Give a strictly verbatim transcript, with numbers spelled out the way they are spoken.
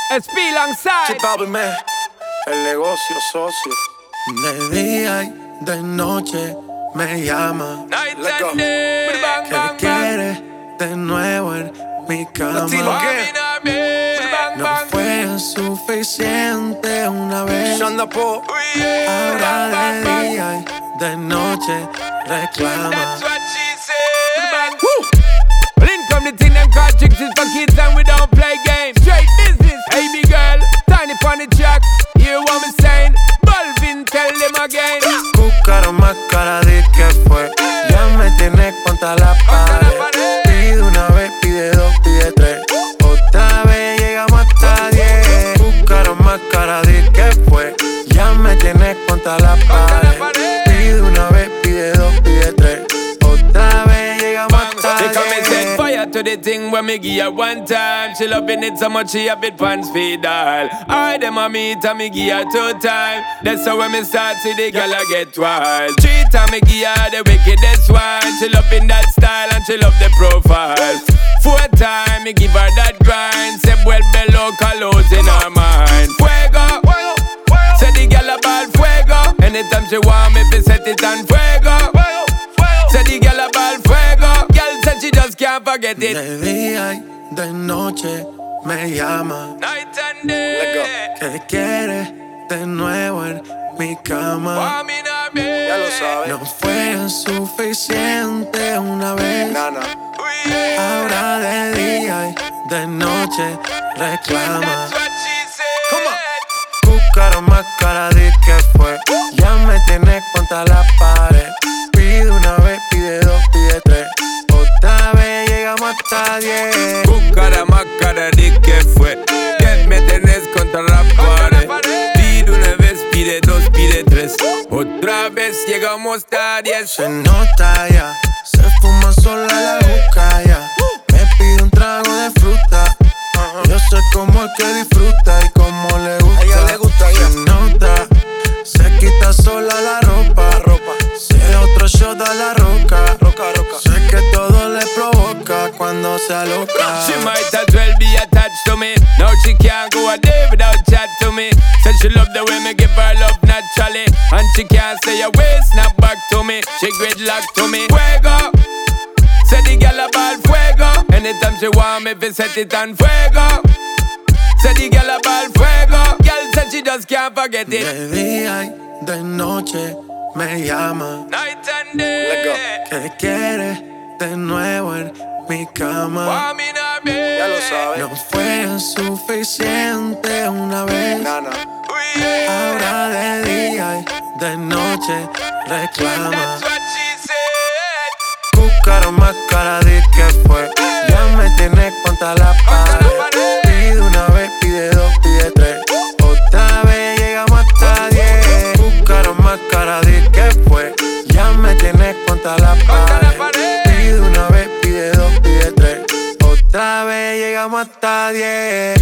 Speed alongside Chipábeme, el negocio socio. De día y de noche me llama. Night Let's go. and day. Bang, Que bang, bang. quiere de nuevo en mi Latino, cama. ¿qué? Bang, No bang. fue suficiente una vez. Shonda Po. Ahora de día y de noche reclama. That's what she said. Bang. Well, in come the thing them call tricks is for kids and we don't play games. Straight business. Hey, big girl, tiny funny track. Hear what me saying? Balvin, tell them again. Buscaron más cara de que fue. Ya me tienes contra la pared. Pide una vez, pide dos, pide tres. Otra vez llegamos hasta diez. Buscaron más cara de que fue. Ya me tienes contra la pared. Pide una vez, pide dos, pide tres. Otra vez llegamos hasta They come and set diez. fire to the thing when me give her one time. She loving it so much she have it pants feed all. I them a meet and me give her two time. That's how when me start see the girl I get wild. Three time me give her the wickedest one. She loving that style and she love the profile. Four time me give her that grind. Say well below colors in her mind. Fuego, say the girl a ball fuego. Anytime she want me fi set it on fuego. Say the girl a ball fuego. Girl said she just can't forget it. De día y de noche me llama. Night and day. Que quiere de nuevo en mi cama. Want me now, babe. Ya lo sabes. No fue suficiente una vez. Nana. Ahora de día y de noche reclama. That's what she said. Come on. Buscaron más cara de que fue. Ya me tienes contra la pared. Pide una vez, pide dos, pide tres. Otra vez llegamos hasta diez. Buscara más cara de que fue. Que me tenés contra la pared. Pide una vez, pide dos, pide tres. Otra vez llegamos a diez. Se nota ya, se fuma sola la juca ya. Me pide un trago de fruta. Yo sé cómo es que disfruta y cómo le gusta. A ella le gusta ya. Se nota, se quita sola la ropa. La ropa. Se da otro shot a la roca. Roca, roca. Sé que todo le provoca cuando se aloca. She might as well be attached to me. Now she can't go a day without chat to me. Said she love the way me give her love naturally. And she can't stay away, snap back to me. She gridlock to me. Fuego. Say the girl a ball fuego. Anytime she want me, fi set it on fuego. Say the girl a ball fuego. Girl said she just can't forget it. De día y de noche me llama. Night and day. Let's go. Que quiere de nuevo en mi cama. Want me now, babe. Ya lo sabes. No fue suficiente una vez. Nana. Ahora de día y de noche reclama. That's what she said. Buscaron más cara de que fue. Ya me tienes contra la pared. Pide una vez, pide dos, pide tres. Otra vez llegamos hasta diez. Buscaron más cara de que fue. Ya me tienes contra la pared. Pide una vez, pide dos, pide tres. Otra vez llegamos hasta diez.